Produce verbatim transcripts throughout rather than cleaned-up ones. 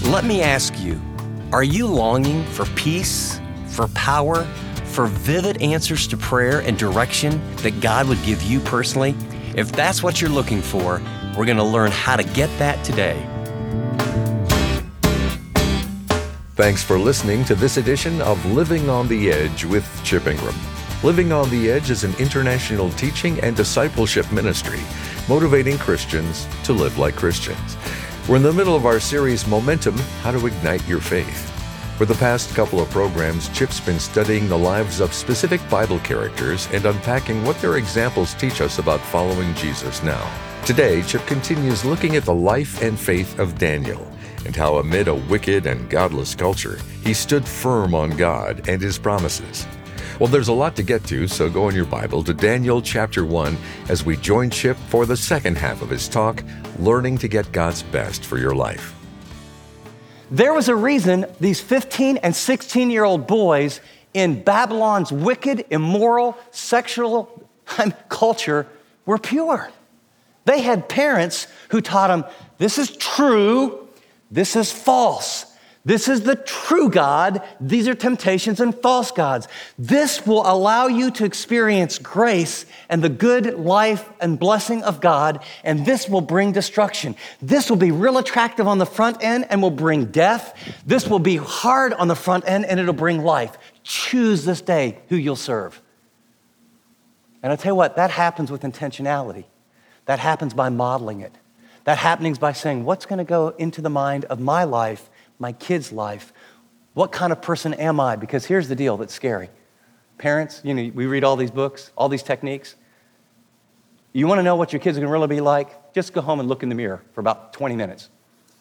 Let me ask you, are you longing for peace, for power, for vivid answers to prayer and direction that God would give you personally? If that's what you're looking for, we're going to learn how to get that today. Thanks for listening to this edition of Living on the Edge with Chip Ingram. Living on the Edge is an international teaching and discipleship ministry, motivating Christians to live like Christians. We're in the middle of our series, Momentum, How to Ignite Your Faith. For the past couple of programs, Chip's been studying the lives of specific Bible characters and unpacking what their examples teach us about following Jesus now. Today, Chip continues looking at the life and faith of Daniel and how amid a wicked and godless culture, he stood firm on God and his promises. Well, there's a lot to get to, so go in your Bible to Daniel chapter one as we join Chip for the second half of his talk, Learning to Get God's Best for Your Life. There was a reason these fifteen and sixteen-year-old boys in Babylon's wicked, immoral, sexual culture were pure. They had parents who taught them, this is true, this is false. This is the true God. These are temptations and false gods. This will allow you to experience grace and the good life and blessing of God, and this will bring destruction. This will be real attractive on the front end and will bring death. This will be hard on the front end and it'll bring life. Choose this day who you'll serve. And I'll tell you what, that happens with intentionality. That happens by modeling it. That happens by saying, what's going to go into the mind of my life, my kid's life? What kind of person am I? Because here's the deal that's scary. Parents, you know, we read all these books, all these techniques. You want to know what your kids are going to really be like? Just go home and look in the mirror for about twenty minutes.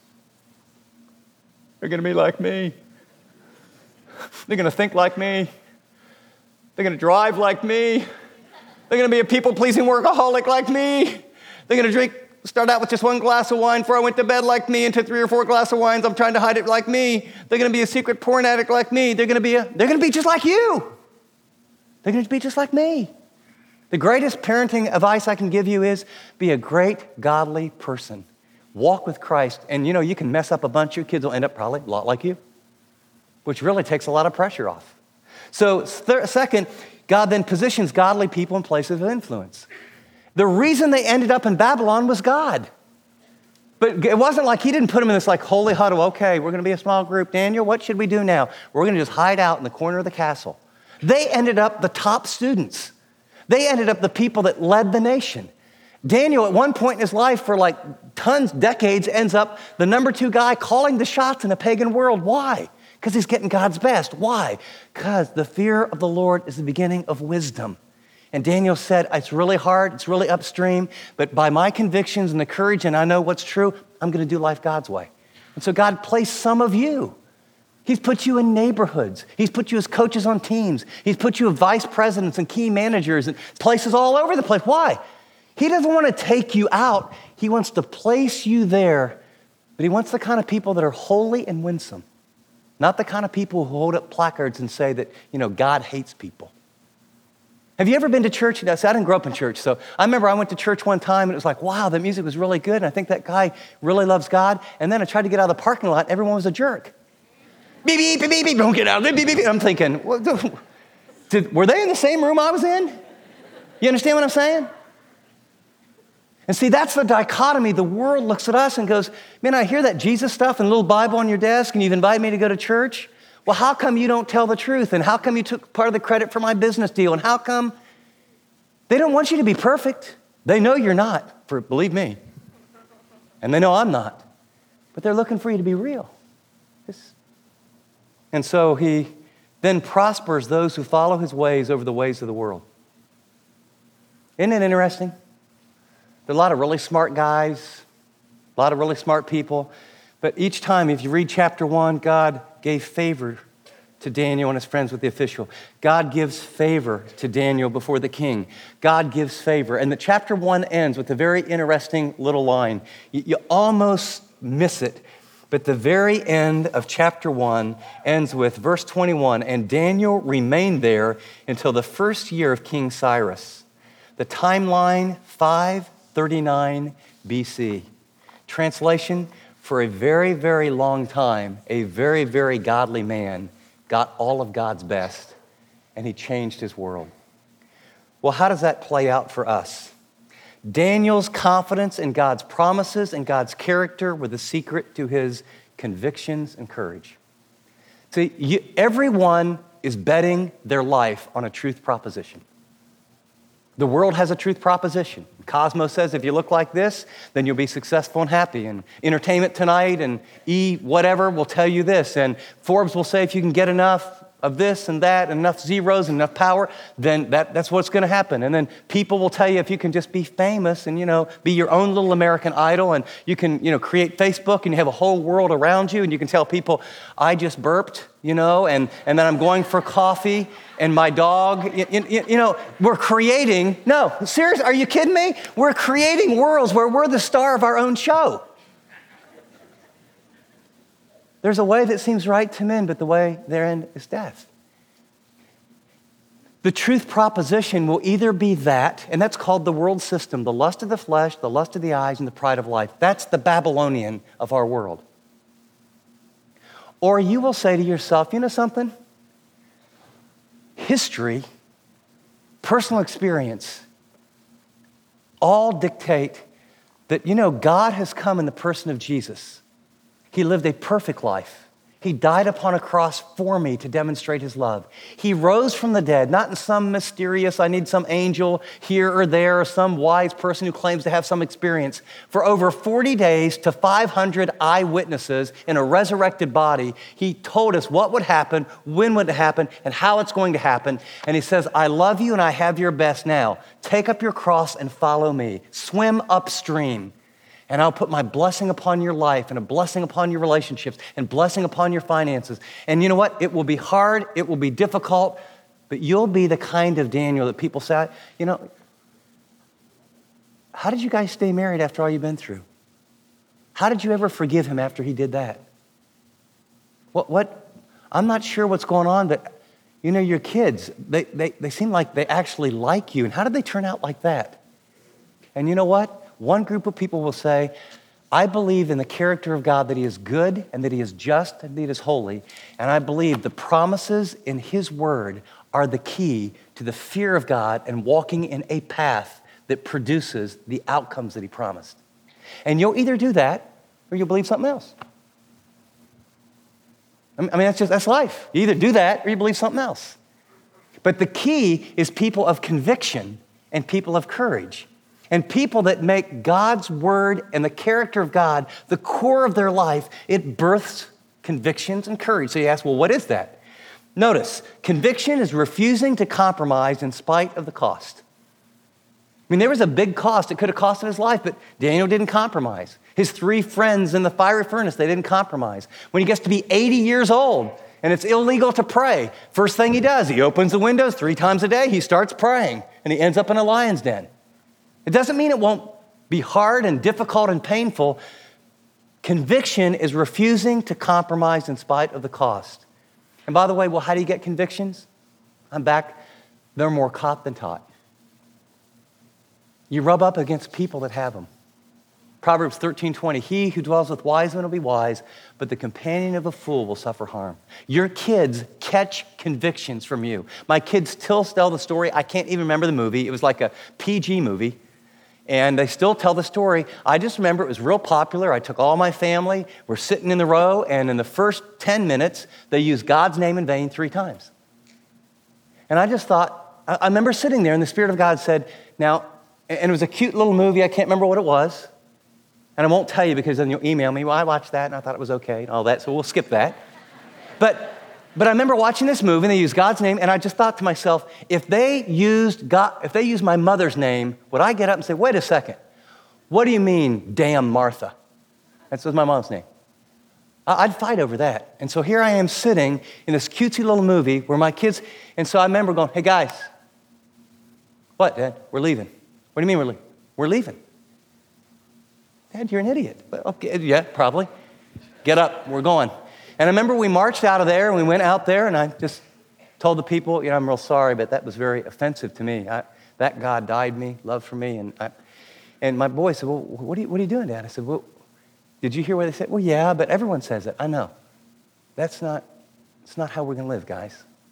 They're going to be like me. They're going to think like me. They're going to drive like me. They're going to be a people-pleasing workaholic like me. They're going to drink Start out with just one glass of wine before I went to bed like me, into three or four glasses of wines. I'm trying to hide it like me. They're going to be a secret porn addict like me. They're going to be a, they're going to be just like you. They're going to be just like me. The greatest parenting advice I can give you is be a great godly person. Walk with Christ. And you know, you can mess up a bunch. Your kids will end up probably a lot like you, which really takes a lot of pressure off. So th- second, God then positions godly people in places of influence. The reason they ended up in Babylon was God. But it wasn't like he didn't put them in this like holy huddle. Okay, we're going to be a small group. Daniel, what should we do now? We're going to just hide out in the corner of the castle. They ended up the top students. They ended up the people that led the nation. Daniel, at one point in his life, for like tons, decades, ends up the number two guy calling the shots in a pagan world. Why? Because he's getting God's best. Why? Because the fear of the Lord is the beginning of wisdom. And Daniel said, it's really hard, it's really upstream, but by my convictions and the courage, and I know what's true, I'm going to do life God's way. And so God placed some of you. He's put you in neighborhoods. He's put you as coaches on teams. He's put you as vice presidents and key managers and places all over the place. Why? He doesn't want to take you out. He wants to place you there, but he wants the kind of people that are holy and winsome, not the kind of people who hold up placards and say that, you know, God hates people. Have you ever been to church? I didn't grow up in church, so I remember I went to church one time and it was like, wow, the music was really good, and I think that guy really loves God. And then I tried to get out of the parking lot, everyone was a jerk. Beep, beep, beep, beep, beep, don't get out. Beep, beep, beep. I'm thinking, well, did, were they in the same room I was in? You understand what I'm saying? And see, that's the dichotomy. The world looks at us and goes, man, I hear that Jesus stuff and a little Bible on your desk, and you've invited me to go to church. Well, how come you don't tell the truth? And how come you took part of the credit for my business deal? And how come they don't want you to be perfect? They know you're not, for believe me. And they know I'm not. But they're looking for you to be real. It's, and so he then prospers those who follow his ways over the ways of the world. Isn't it interesting? There are a lot of really smart guys, a lot of really smart people. But each time, if you read chapter one, God gave favor to Daniel and his friends with the official. God gives favor to Daniel before the king. God gives favor. And the chapter one ends with a very interesting little line. You, you almost miss it, but the very end of chapter one ends with verse twenty-one, and Daniel remained there until the first year of King Cyrus. The timeline, five thirty-nine B C. Translation, for a very, very long time, a very, very godly man got all of God's best, and he changed his world. Well, how does that play out for us? Daniel's confidence in God's promises and God's character were the secret to his convictions and courage. See, you, everyone is betting their life on a truth proposition. The world has a truth proposition. Cosmo says if you look like this, then you'll be successful and happy. And Entertainment Tonight and E whatever will tell you this. And Forbes will say if you can get enough of this and that, and enough zeros and enough power, then that, that's what's going to happen. And then people will tell you if you can just be famous and, you know, be your own little American Idol, and you can, you know, create Facebook and you have a whole world around you, and you can tell people, I just burped, you know, and, and then I'm going for coffee, and my dog, you, you, you know, we're creating, no, seriously, are you kidding me? We're creating worlds where we're the star of our own show. There's a way that seems right to men, but the way therein is death. The truth proposition will either be that, and that's called the world system, the lust of the flesh, the lust of the eyes, and the pride of life. That's the Babylonian of our world. Or you will say to yourself, you know something? History, personal experience, all dictate that, you know, God has come in the person of Jesus. He lived a perfect life. He died upon a cross for me to demonstrate his love. He rose from the dead, not in some mysterious, I need some angel here or there, or some wise person who claims to have some experience. For over forty days to five hundred eyewitnesses in a resurrected body, he told us what would happen, when would it happen, and how it's going to happen. And he says, I love you and I have your best now. Take up your cross and follow me. Swim upstream. And I'll put my blessing upon your life and a blessing upon your relationships and blessing upon your finances. And you know what? It will be hard. It will be difficult. But you'll be the kind of Daniel that people say, you know, how did you guys stay married after all you've been through? How did you ever forgive him after he did that? What, what? I'm not sure what's going on, but you know, your kids, they, they, they seem like they actually like you. And how did they turn out like that? And you know what? One group of people will say, I believe in the character of God, that he is good and that he is just and that he is holy. And I believe the promises in his word are the key to the fear of God and walking in a path that produces the outcomes that he promised. And you'll either do that or you'll believe something else. I mean, that's just, that's life. You either do that or you believe something else. But the key is people of conviction and people of courage. And people that make God's word and the character of God the core of their life. It births convictions and courage. So you ask, well, what is that? Notice, conviction is refusing to compromise in spite of the cost. I mean, there was a big cost. It could have cost him his life, but Daniel didn't compromise. His three friends in the fiery furnace, they didn't compromise. When he gets to be eighty years old and it's illegal to pray, first thing he does, he opens the windows three times a day, he starts praying, and he ends up in a lion's den. It doesn't mean it won't be hard and difficult and painful. Conviction is refusing to compromise in spite of the cost. And by the way, well, how do you get convictions? I'm back. They're more caught than taught. You rub up against people that have them. Proverbs thirteen twenty, he who dwells with wise men will be wise, but the companion of a fool will suffer harm. Your kids catch convictions from you. My kids still tell the story. I can't even remember the movie. It was like a P G movie. And they still tell the story. I just remember it was real popular. I took all my family. We're sitting in the row, and in the first ten minutes, they used God's name in vain three times. And I just thought, I remember sitting there, and the Spirit of God said, now, and it was a cute little movie. I can't remember what it was. And I won't tell you because then you'll email me, well, I watched that, and I thought it was okay, and all that, so we'll skip that. But But I remember watching this movie, and they used God's name, and I just thought to myself, if they used God, if they used my mother's name, would I get up and say, wait a second, what do you mean, damn Martha? That was my mom's name. I'd fight over that. And so here I am sitting in this cutesy little movie where my kids, and so I remember going, hey guys, what, Dad? We're leaving. What do you mean we're leaving? We're leaving. Dad, you're an idiot. Okay, yeah, probably. Get up, we're going. And I remember we marched out of there, and we went out there, and I just told the people, you know, I'm real sorry, but that was very offensive to me. I, that God died me, loved for me. And I, and my boy said, well, what are, you, what are you doing, Dad? I said, well, Did you hear what they said? Well, yeah, but everyone says it. I know. That's not, that's not how we're going to live, guys.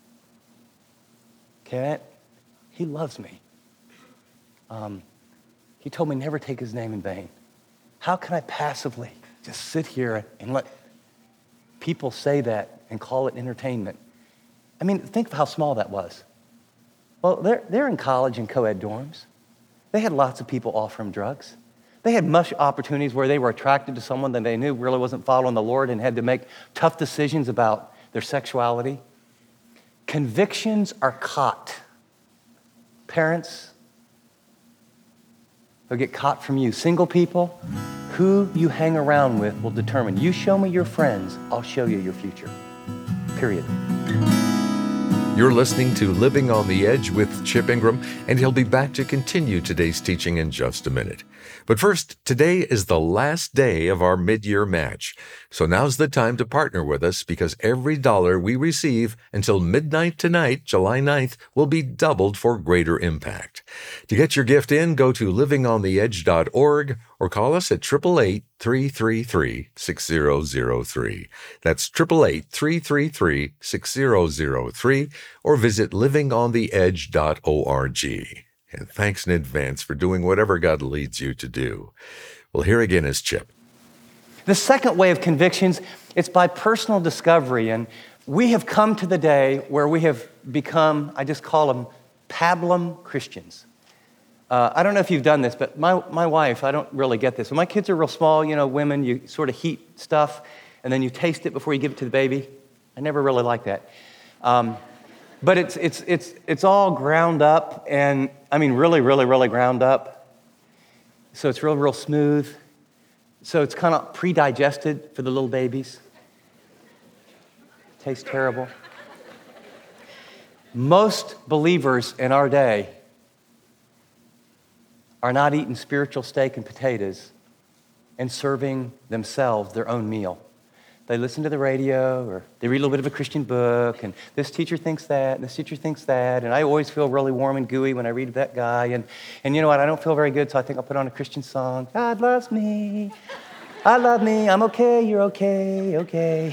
Okay? He loves me. Um, he told me never take his name in vain. How can I passively just sit here and let people say that and call it entertainment? I mean, think of how small that was. Well, they're, they're in college in co-ed dorms. They had lots of people offer them drugs. They had much opportunities where they were attracted to someone that they knew really wasn't following the Lord and had to make tough decisions about their sexuality. Convictions are caught. Parents, they'll get caught from you. Single people, who you hang around with will determine. You show me your friends, I'll show you your future. Period. You're listening to Living on the Edge with Chip Ingram, and he'll be back to continue today's teaching in just a minute. But first, today is the last day of our mid-year match. So now's the time to partner with us, because every dollar we receive until midnight tonight, July ninth, will be doubled for greater impact. To get your gift in, go to living on the edge dot org or call us at eight eight eight, three three three, six zero zero three. That's eight eight eight, three three three, six zero zero three, or visit living on the edge dot org. And thanks in advance for doing whatever God leads you to do. Well, here again is Chip. The second way of convictions, it's by personal discovery. And we have come to the day where we have become, I just call them pablum Christians. Uh, I don't know if you've done this, but my, my wife, I don't really get this. When my kids are real small, you know, women, you sort of heat stuff, and then you taste it before you give it to the baby. I never really like that. Um, but it's, it's, it's, it's all ground up, and I mean really, really, really ground up. So it's real, real smooth. So it's kind of pre-digested for the little babies. Tastes terrible. Most believers in our day are not eating spiritual steak and potatoes and serving themselves their own meal. They listen to the radio, or they read a little bit of a Christian book, and this teacher thinks that, and this teacher thinks that, and I always feel really warm and gooey when I read that guy, and, and you know what, I don't feel very good, so I think I'll put on a Christian song. God loves me, I love me, I'm okay, you're okay, okay.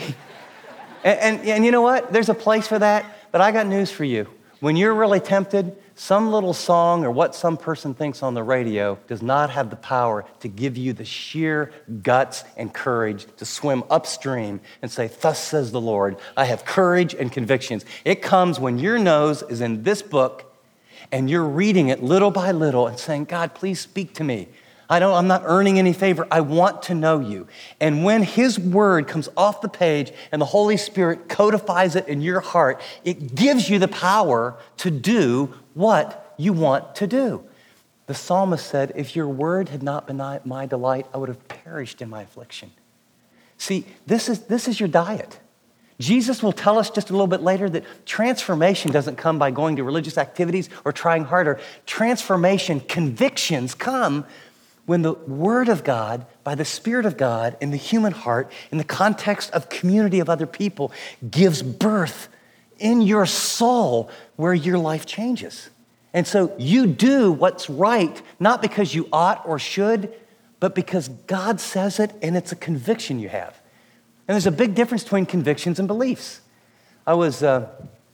And, and, and you know what, there's a place for that, but I got news for you. When you're really tempted, some little song or what some person thinks on the radio does not have the power to give you the sheer guts and courage to swim upstream and say, thus says the Lord, I have courage and convictions. It comes when your nose is in this book and you're reading it little by little and saying, God, please speak to me. I don't, I'm not earning any favor. I want to know you. And when his word comes off the page and the Holy Spirit codifies it in your heart, it gives you the power to do what you want to do. The psalmist said, if your word had not been my delight, I would have perished in my affliction. See, this is, this is your diet. Jesus will tell us just a little bit later that transformation doesn't come by going to religious activities or trying harder. Transformation, convictions come when the Word of God, by the Spirit of God, in the human heart, in the context of community of other people, gives birth in your soul where your life changes. And so you do what's right, not because you ought or should, but because God says it and it's a conviction you have. And there's a big difference between convictions and beliefs. I was uh,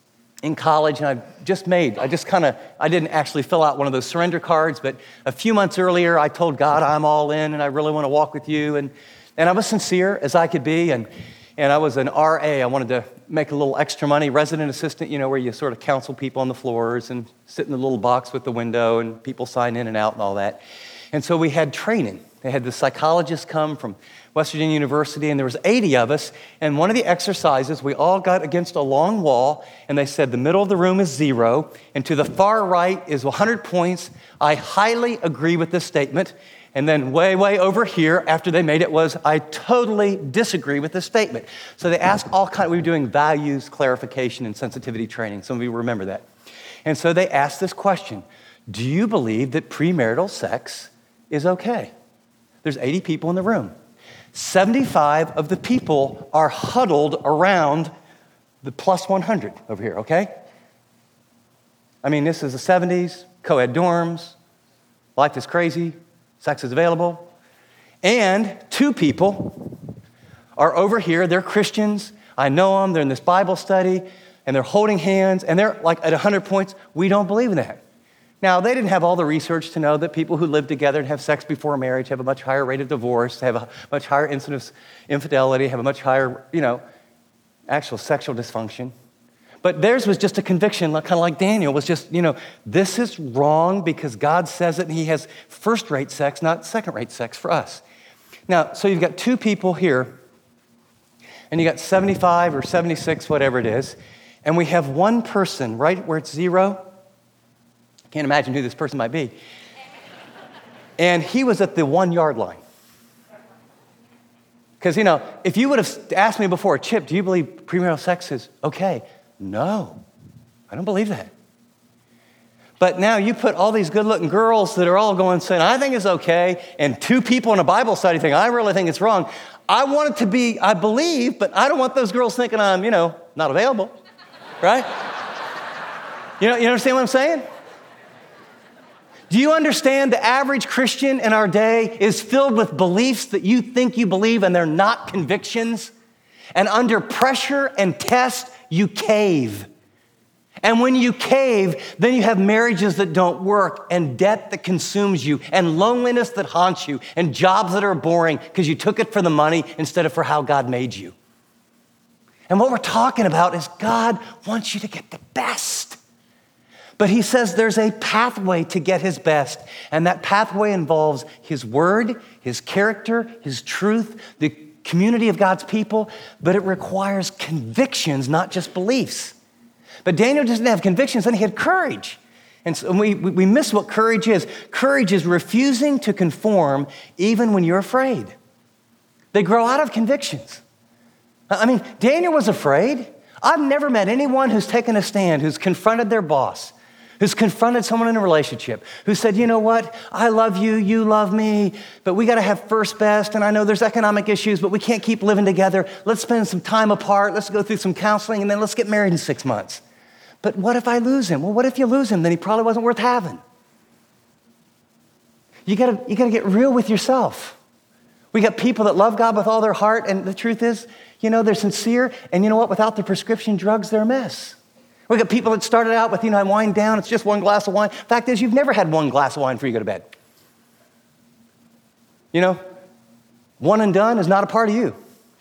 in college, and I just made, I just kind of, I didn't actually fill out one of those surrender cards, but a few months earlier, I told God, I'm all in, and I really want to walk with you, and, and I was sincere as I could be, and, and I was an R A. I wanted to make a little extra money, resident assistant, you know, where you sort of counsel people on the floors and sit in the little box with the window, and people sign in and out and all that. And so we had training. They had the psychologists come from West Virginia University, and there was eighty of us, and one of the exercises, we all got against a long wall, and they said the middle of the room is zero, and to the far right is one hundred points. I highly agree with this statement. And then way, way over here, after they made it, was I totally disagree with this statement. So they asked all kinds, we were doing values, clarification, and sensitivity training. Some of you remember that. And so they asked this question: do you believe that premarital sex is okay? There's eighty people in the room. seventy-five of the people are huddled around the plus one hundred over here, okay? I mean, this is the seventies, co-ed dorms, life is crazy, sex is available. And two people are over here. They're Christians. I know them. They're in this Bible study, and they're holding hands, and they're like at one hundred points. We don't believe in that. Now, they didn't have all the research to know that people who live together and have sex before marriage have a much higher rate of divorce, have a much higher incidence of infidelity, have a much higher, you know, actual sexual dysfunction. But theirs was just a conviction, kind of like Daniel, was just, you know, this is wrong because God says it, and he has first-rate sex, not second-rate sex for us. Now, so you've got two people here, and you got seventy-five or seventy-six, whatever it is, and we have one person right where it's zero. Can't imagine who this person might be. And he was at the one-yard line. Because, you know, if you would have asked me before, Chip, do you believe premarital sex is okay? No, I don't believe that. But now you put all these good-looking girls that are all going saying, I think it's okay, and two people in a Bible study think, I really think it's wrong. I want it to be, I believe, but I don't want those girls thinking I'm, you know, not available, right? You know, you understand what I'm saying? Do you understand the average Christian in our day is filled with beliefs that you think you believe and they're not convictions? And under pressure and test, you cave. And when you cave, then you have marriages that don't work, and debt that consumes you, and loneliness that haunts you, and jobs that are boring because you took it for the money instead of for how God made you. And what we're talking about is God wants you to get the best. But he says there's a pathway to get his best, and that pathway involves his word, his character, his truth, the community of God's people, but it requires convictions, not just beliefs. But Daniel doesn't have convictions, and he had courage. And so we, we miss what courage is. Courage is refusing to conform even when you're afraid. They grow out of convictions. I mean, Daniel was afraid. I've never met anyone who's taken a stand, who's confronted their boss, who's confronted someone in a relationship, who said, you know what, I love you, you love me, but we gotta have first best, and I know there's economic issues, but we can't keep living together. Let's spend some time apart, let's go through some counseling, and then let's get married in six months. But what if I lose him? Well, what if you lose him? Then he probably wasn't worth having. You gotta, you gotta get real with yourself. We got people that love God with all their heart, and the truth is, you know, they're sincere, and you know what, without the prescription drugs, they're a mess. We got people that started out with, you know, I wind down, it's just one glass of wine. Fact is, you've never had one glass of wine before you go to bed. You know, one and done is not a part of you.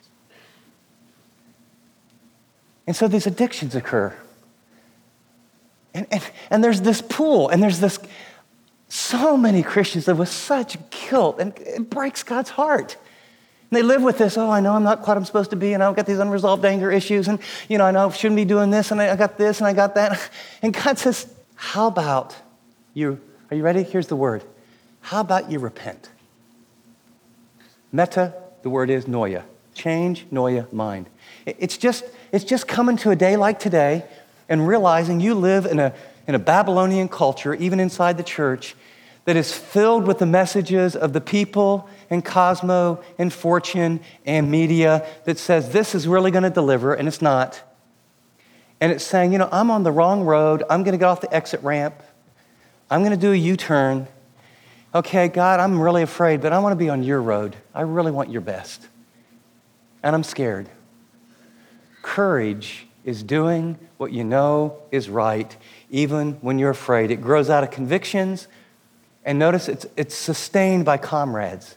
And so these addictions occur. And, and, and there's this pool, and there's this, so many Christians live with such guilt, and it breaks God's heart. And they live with this, oh, I know I'm not quite what I'm supposed to be, and I've got these unresolved anger issues, and, you know, I know I shouldn't be doing this, and I got this, and I got that. And God says, how about you, are you ready? Here's the word. How about you repent? Meta, the word is noia. Change, noia, mind. It's just, it's just coming to a day like today and realizing you live in a, in a Babylonian culture, even inside the church, that is filled with the messages of the people and Cosmo and Fortune and media that says this is really going to deliver, and it's not. And it's saying, you know, I'm on the wrong road. I'm going to get off the exit ramp. I'm going to do a U-turn. Okay, God, I'm really afraid, but I want to be on your road. I really want your best. And I'm scared. Courage is doing what you know is right, even when you're afraid. It grows out of convictions. And notice it's, it's sustained by comrades.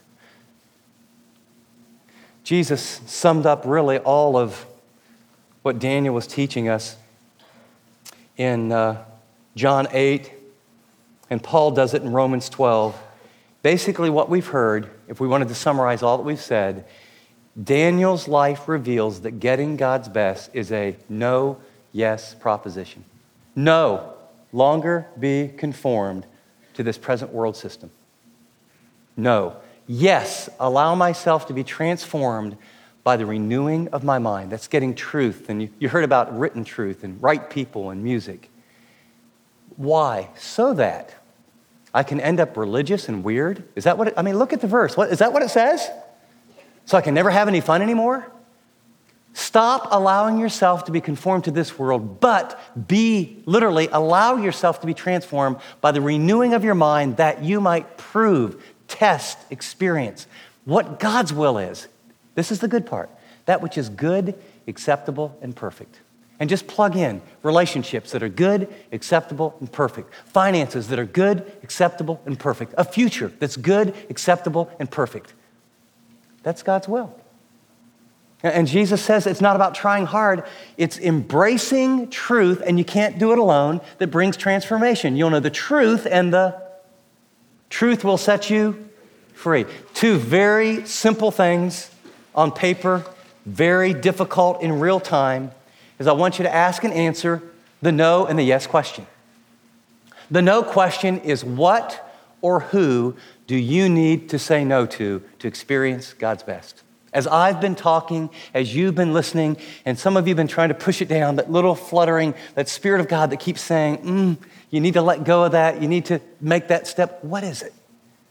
Jesus summed up really all of what Daniel was teaching us in uh, John eight, and Paul does it in Romans twelve. Basically what we've heard, if we wanted to summarize all that we've said, Daniel's life reveals that getting God's best is a no, yes proposition. No longer be conformed to this present world system. No. Yes, allow myself to be transformed by the renewing of my mind. That's getting truth. And you, you heard about written truth and right people and music. Why? So that I can end up religious and weird. Is that what it, I mean, look at the verse. What, is that what it says? So I can never have any fun anymore? Stop allowing yourself to be conformed to this world, but be, literally, allow yourself to be transformed by the renewing of your mind that you might prove, test, experience what God's will is. This is the good part. That which is good, acceptable, and perfect. And just plug in relationships that are good, acceptable, and perfect. Finances that are good, acceptable, and perfect. A future that's good, acceptable, and perfect. That's God's will. And Jesus says it's not about trying hard. It's embracing truth, and you can't do it alone, that brings transformation. You'll know the truth, and the truth will set you free. Two very simple things on paper, very difficult in real time, is I want you to ask and answer the no and the yes question. The no question is, what or who do you need to say no to to experience God's best? As I've been talking, as you've been listening, and some of you have been trying to push it down, that little fluttering, that Spirit of God that keeps saying, mm, you need to let go of that, you need to make that step. What is it?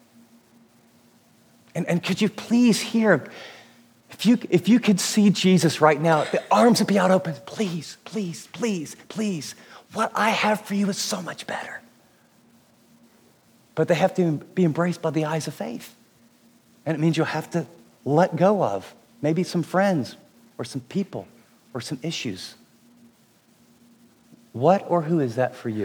And, and could you please hear, if you, if you could see Jesus right now, the arms would be out open. Please, please, please, please. What I have for you is so much better. But they have to be embraced by the eyes of faith. And it means you'll have to let go of maybe some friends or some people or some issues. What or who is that for you?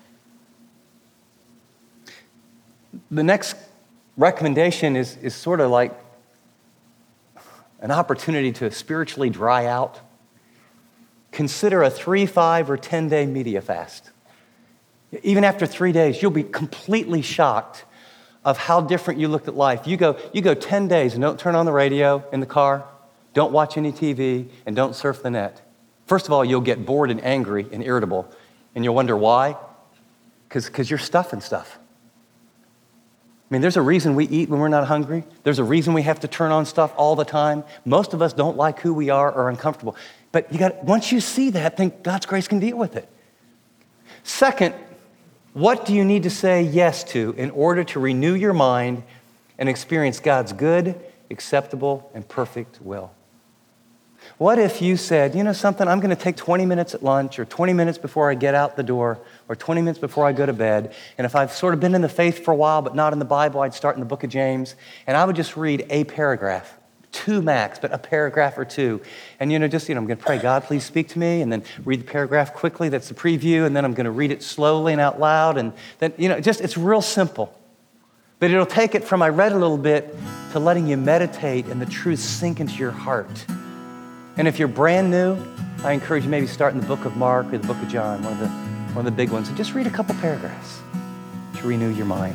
The next recommendation is, is sort of like an opportunity to spiritually dry out. Consider a three, five, or ten-day media fast. Even after three days, you'll be completely shocked of how different you look at life. You go, you go ten days and don't turn on the radio in the car, don't watch any T V, and don't surf the net. First of all, you'll get bored and angry and irritable, and you'll wonder why? Because because you're stuffing stuff. I mean, there's a reason we eat when we're not hungry. There's a reason we have to turn on stuff all the time. Most of us don't like who we are or are uncomfortable. But you got once you see that, then God's grace can deal with it. Second, what do you need to say yes to in order to renew your mind and experience God's good, acceptable, and perfect will? What if you said, you know something, I'm going to take twenty minutes at lunch or twenty minutes before I get out the door or twenty minutes before I go to bed, and if I've sort of been in the faith for a while but not in the Bible, I'd start in the book of James, and I would just read a paragraph, two max, but a paragraph or two. And, you know, just, you know, I'm going to pray, God, please speak to me, and then read the paragraph quickly. That's the preview, and then I'm going to read it slowly and out loud, and then, you know, just, it's real simple. But it'll take it from I read a little bit to letting you meditate and the truth sink into your heart. And if you're brand new, I encourage you maybe start in the book of Mark or the book of John, one of the, one of the big ones, and just read a couple paragraphs to renew your mind.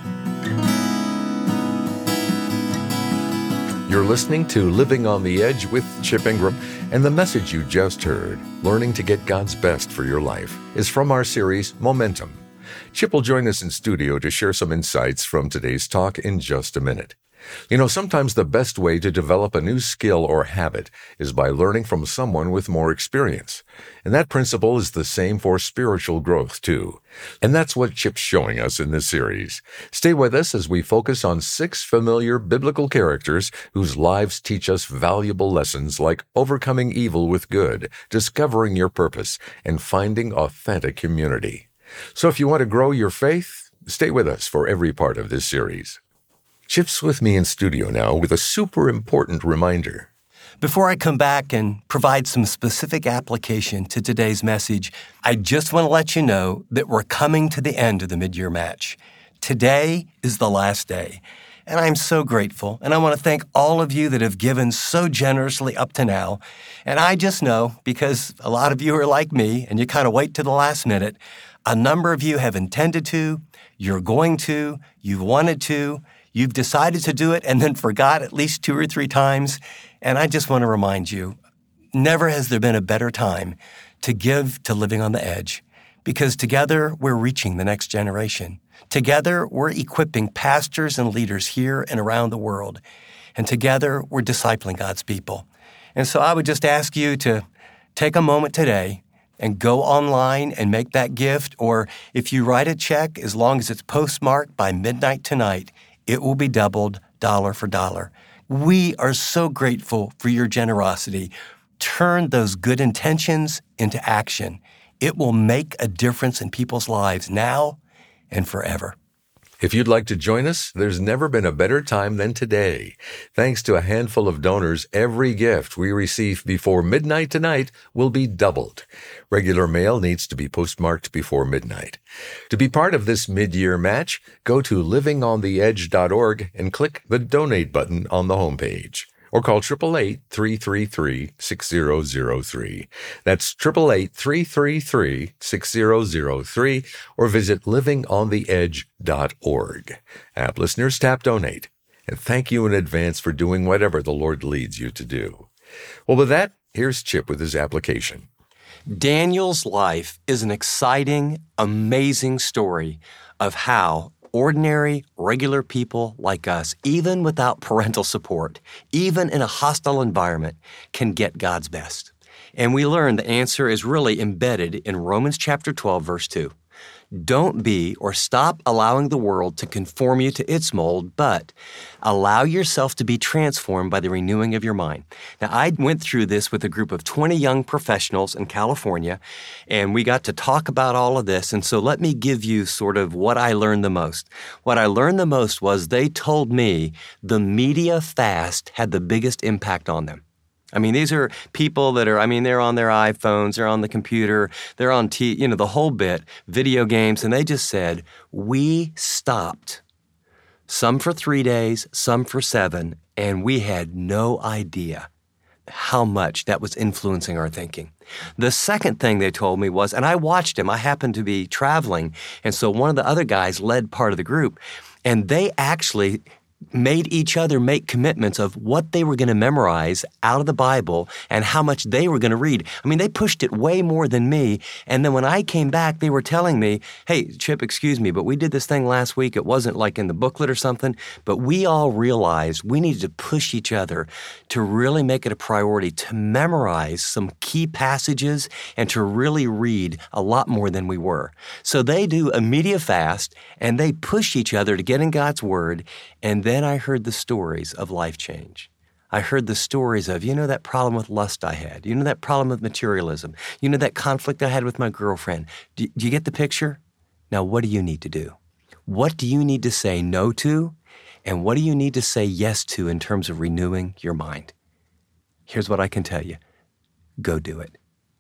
You're listening to Living on the Edge with Chip Ingram, and the message you just heard, Learning to Get God's Best for Your Life, is from our series, Momentum. Chip will join us in studio to share some insights from today's talk in just a minute. You know, sometimes the best way to develop a new skill or habit is by learning from someone with more experience. And that principle is the same for spiritual growth, too. And that's what Chip's showing us in this series. Stay with us as we focus on six familiar biblical characters whose lives teach us valuable lessons like overcoming evil with good, discovering your purpose, and finding authentic community. So if you want to grow your faith, stay with us for every part of this series. Chip's with me in studio now with a super important reminder. Before I come back and provide some specific application to today's message, I just want to let you know that we're coming to the end of the mid-year match. Today is the last day, and I'm so grateful, and I want to thank all of you that have given so generously up to now. And I just know, because a lot of you are like me, and you kind of wait to the last minute, a number of you have intended to, you're going to, you've wanted to, you've decided to do it and then forgot at least two or three times. And I just want to remind you, never has there been a better time to give to Living on the Edge, because together we're reaching the next generation. Together we're equipping pastors and leaders here and around the world. And together we're discipling God's people. And so I would just ask you to take a moment today and go online and make that gift. Or if you write a check, as long as it's postmarked by midnight tonight, it will be doubled dollar for dollar. We are so grateful for your generosity. Turn those good intentions into action. It will make a difference in people's lives now and forever. If you'd like to join us, there's never been a better time than today. Thanks to a handful of donors, every gift we receive before midnight tonight will be doubled. Regular mail needs to be postmarked before midnight. To be part of this mid-year match, go to living on the edge dot org and click the donate button on the homepage. Or call eight eight eight, three three three, six zero zero three. That's eight eight eight, three three three, six zero zero three, or visit living on the edge dot org. App listeners, tap donate. And thank you in advance for doing whatever the Lord leads you to do. Well, with that, here's Chip with his application. Daniel's life is an exciting, amazing story of how ordinary, regular people like us, even without parental support, even in a hostile environment, can get God's best. And we learn the answer is really embedded in Romans chapter twelve, verse two. Don't be or stop allowing the world to conform you to its mold, but allow yourself to be transformed by the renewing of your mind. Now, I went through this with a group of twenty young professionals in California, and we got to talk about all of this. And so let me give you sort of what I learned the most. What I learned the most was they told me the media fast had the biggest impact on them. I mean, these are people that are, I mean, they're on their iPhones, they're on the computer, they're on, T, you know, the whole bit, video games, and they just said, we stopped, some for three days, some for seven, and we had no idea how much that was influencing our thinking. The second thing they told me was, and I watched him, I happened to be traveling, and so one of the other guys led part of the group, and they actually made each other make commitments of what they were going to memorize out of the Bible and how much they were going to read. I mean, they pushed it way more than me. And then when I came back, they were telling me, hey, Chip, excuse me, but we did this thing last week. It wasn't like in the booklet or something, but we all realized we needed to push each other to really make it a priority to memorize some key passages and to really read a lot more than we were. So they do a media fast and they push each other to get in God's Word. And then I heard the stories of life change. I heard the stories of, you know, that problem with lust I had. You know, that problem with materialism. You know, that conflict I had with my girlfriend. Do, do you get the picture? Now, what do you need to do? What do you need to say no to? And what do you need to say yes to in terms of renewing your mind? Here's what I can tell you. Go do it.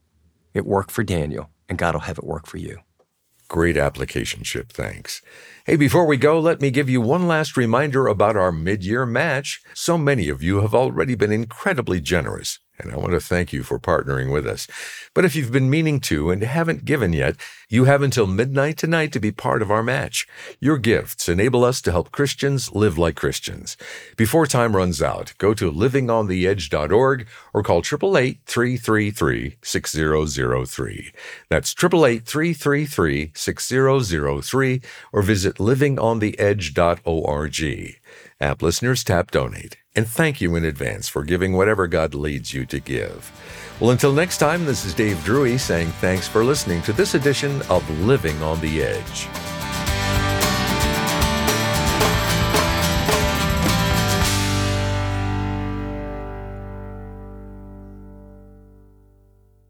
It worked for Daniel, and God will have it work for you. Great application, Chip. Thanks. Hey, before we go, let me give you one last reminder about our mid-year match. So many of you have already been incredibly generous, and I want to thank you for partnering with us. But if you've been meaning to and haven't given yet, you have until midnight tonight to be part of our match. Your gifts enable us to help Christians live like Christians. Before time runs out, go to living on the edge dot org or call eight eight eight, three three three, six zero zero three. That's eight eight eight, three three three, six zero zero three or visit living on the edge dot org. App listeners, tap donate. And thank you in advance for giving whatever God leads you to give. Well, until next time, this is Dave Drury saying thanks for listening to this edition of Living on the Edge.